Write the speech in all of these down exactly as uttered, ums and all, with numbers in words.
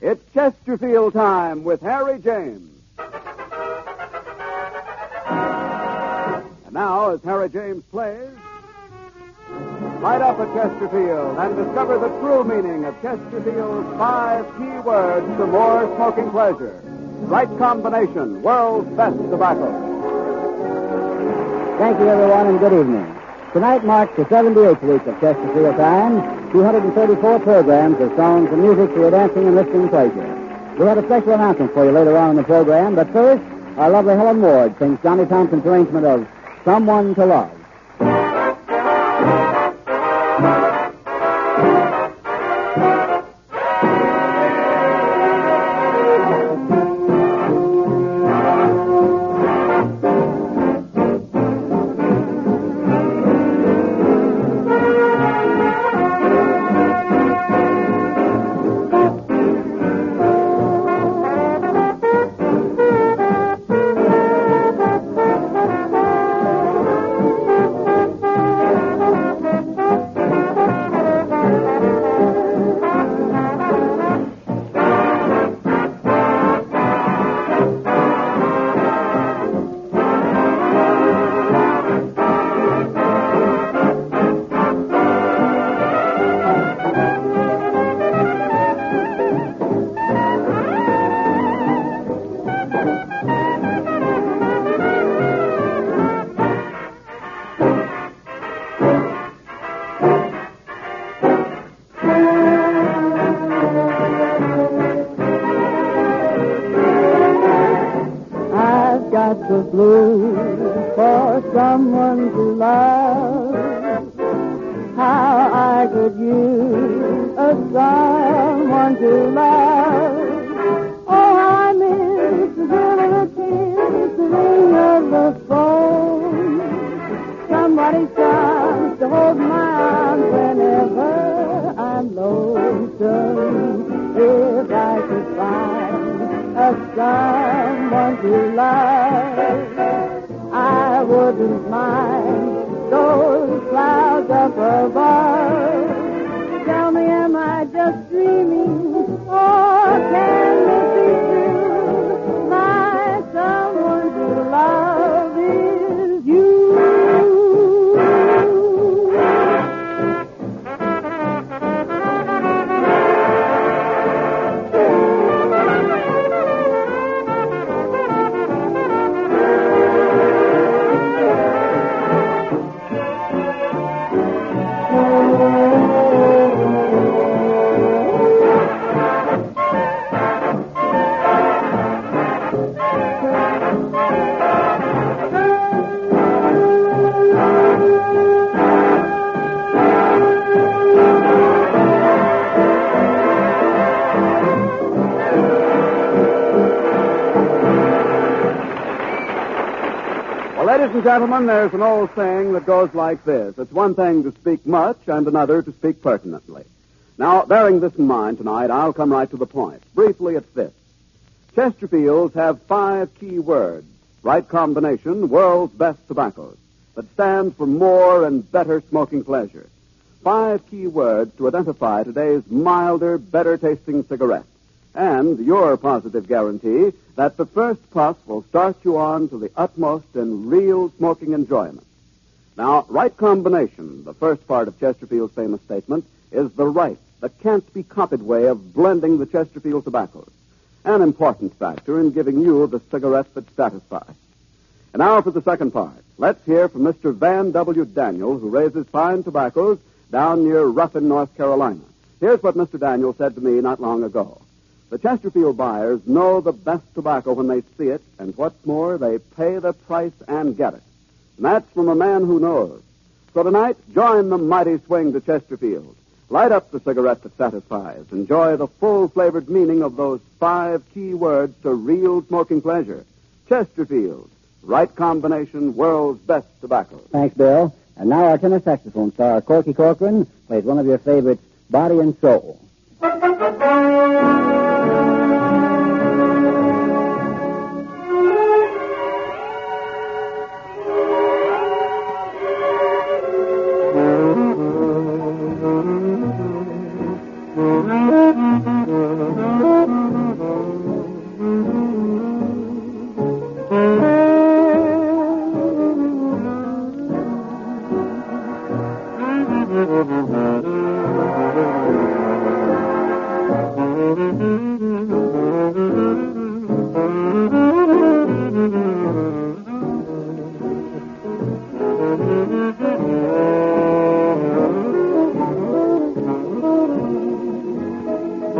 It's Chesterfield time with Harry James. And now, as Harry James plays, light up at Chesterfield and discover the true meaning of Chesterfield's five key words for more smoking pleasure. Right combination, world's best tobacco. Thank you, everyone, and good evening. Tonight marks the seventy-eighth week of Chesterfield Time. two hundred thirty-four programs of songs and music for your dancing and listening pleasure. We have a special announcement for you later on in the program, but first, our lovely Helen Ward sings Johnny Thompson's arrangement of Someone to Love. The blues for someone to love. How I could use a someone to love. Oh, I miss the thrill of a kiss, the ring of the phone. Somebody comes to hold my arms whenever I'm lonesome. If I could find a someone to love, I wouldn't mind those clouds up above. Tell me, am I just dreaming, or can this be true? My someone to love is you. Ladies and gentlemen, there's an old saying that goes like this. It's one thing to speak much and another to speak pertinently. Now, bearing this in mind tonight, I'll come right to the point. Briefly, it's this. Chesterfields have five key words, right combination, world's best tobaccos, that stand for more and better smoking pleasure. Five key words to identify today's milder, better-tasting cigarette. And your positive guarantee that the first puff will start you on to the utmost in real smoking enjoyment. Now, right combination, the first part of Chesterfield's famous statement, is the right, the can't-be-copied way of blending the Chesterfield tobaccos. An important factor in giving you the cigarette that satisfies. And now for the second part. Let's hear from Mister Van W. Daniel, who raises fine tobaccos down near Ruffin, North Carolina. Here's what Mister Daniel said to me not long ago. The Chesterfield buyers know the best tobacco when they see it, and what's more, they pay the price and get it. And that's from a man who knows. So tonight, join the mighty swing to Chesterfield. Light up the cigarette that satisfies. Enjoy the full-flavored meaning of those five key words to real smoking pleasure. Chesterfield, right combination, world's best tobacco. Thanks, Bill. And now our tenor saxophone star, Corky Corcoran, plays one of your favorites, Body and Soul.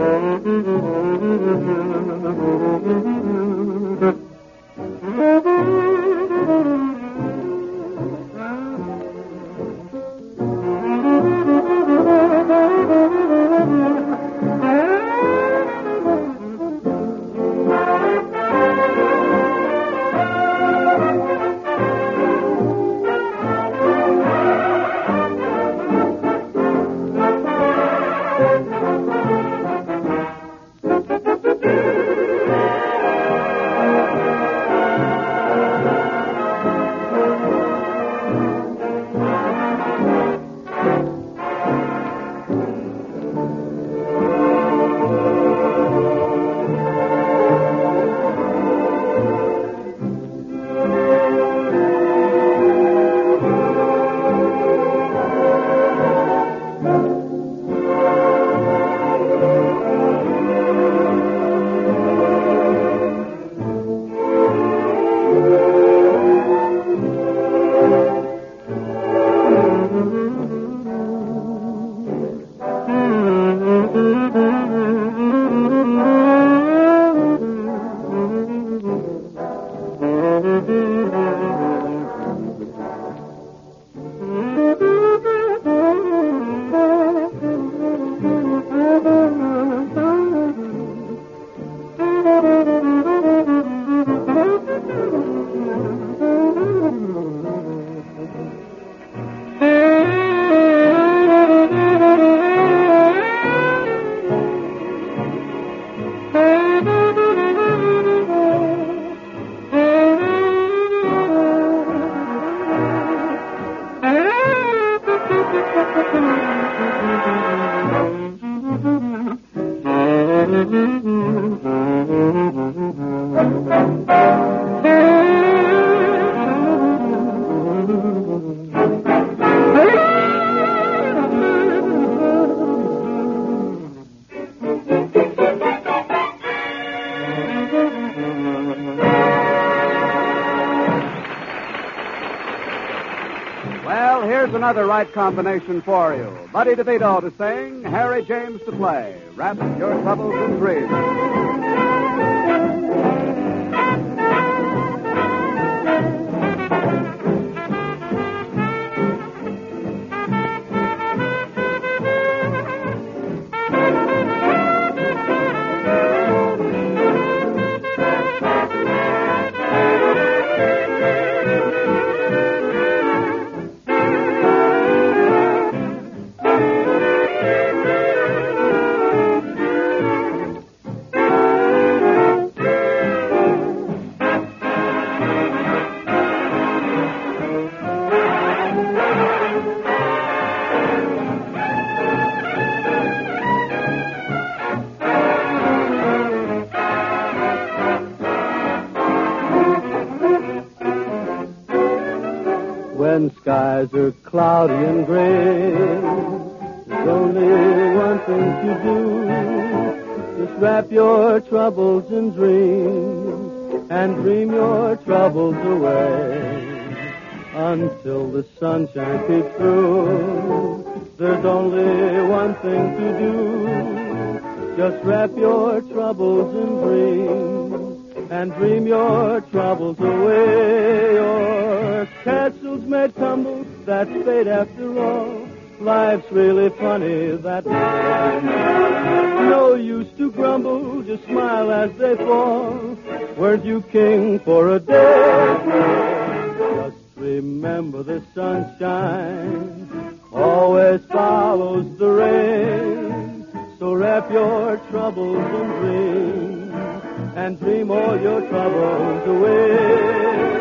Well, here's another right combination for you. Buddy DeVito to sing, Harry James to play. Wrap your troubles in dreams. When skies are cloudy and gray, there's only one thing to do. Just wrap your troubles in dreams and dream your troubles away until the sunshine peeks through. There's only one thing to do. Just wrap your troubles in dreams and dream your troubles away. Your castles may tumble, that's fate after all. Life's really funny that way. No use to grumble, just smile as they fall. Weren't you king for a day? Just remember the sunshine always follows the rain. So wrap your troubles in dreams and dream all your troubles away.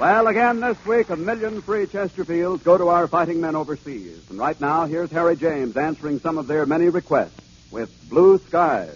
Well, again this week, a million free Chesterfields go to our fighting men overseas. And right now, here's Harry James answering some of their many requests with Blue Skies.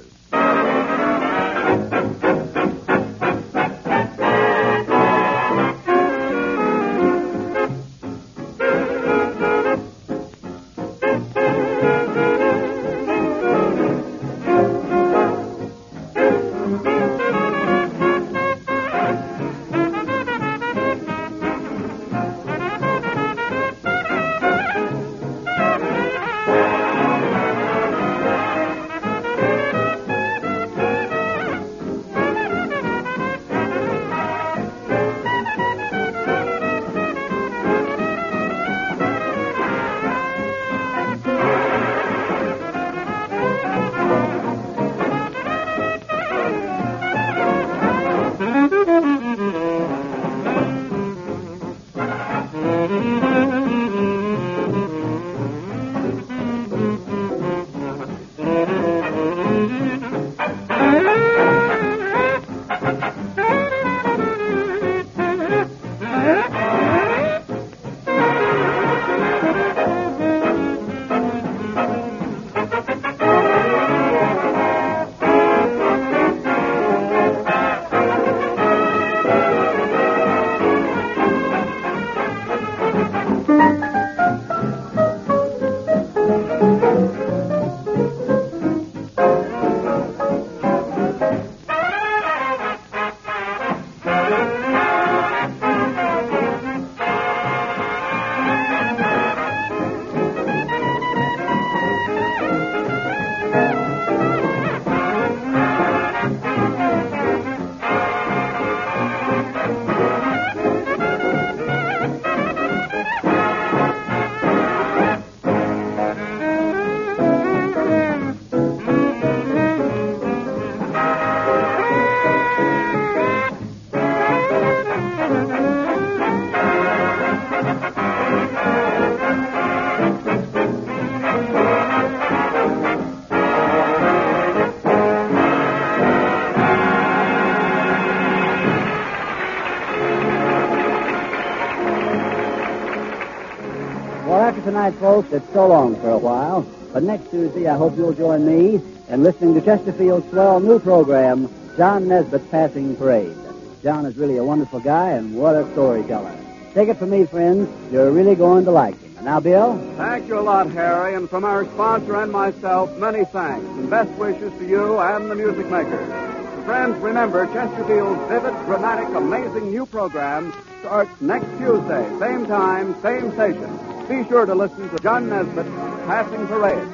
Tonight, folks, it's so long for a while. But next Tuesday, I hope you'll join me in listening to Chesterfield's swell new program, John Nesbitt's Passing Parade. John is really a wonderful guy, and what a storyteller. Take it from me, friends. You're really going to like him. And now, Bill? Thank you a lot, Harry, and from our sponsor and myself, many thanks and best wishes to you and the music makers. Friends, remember, Chesterfield's vivid, dramatic, amazing new program starts next Tuesday, same time, same station. Be sure to listen to John Nesbitt's Passing Parade.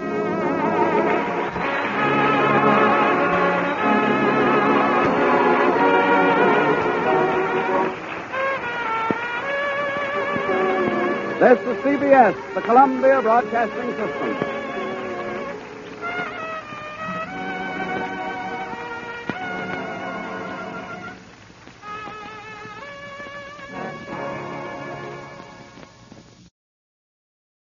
This is C B S, the Columbia Broadcasting System.